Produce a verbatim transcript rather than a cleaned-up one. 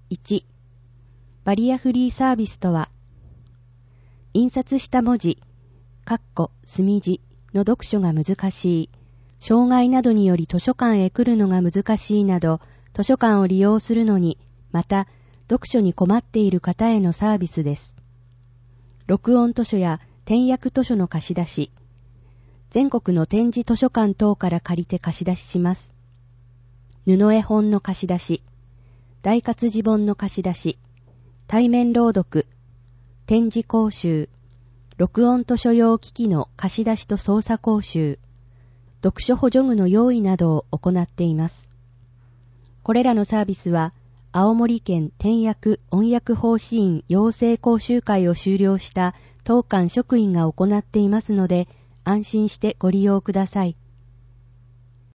いち、バリアフリーサービスとは、印刷した文字、墨字の読書が難しい、障害などにより図書館へ来るのが難しいなど、図書館を利用するのに、また読書に困っている方へのサービスです。録音図書や点訳図書の貸し出し、全国の展示図書館等から借りて貸し出しします。布絵本の貸し出し、大活字本の貸し出し、対面朗読、展示講習、録音図書用機器の貸し出しと操作講習、読書補助具の用意などを行っています。これらのサービスは、青森県点訳音訳奉仕員養成講習会を修了した当館職員が行っていますので、安心してご利用ください。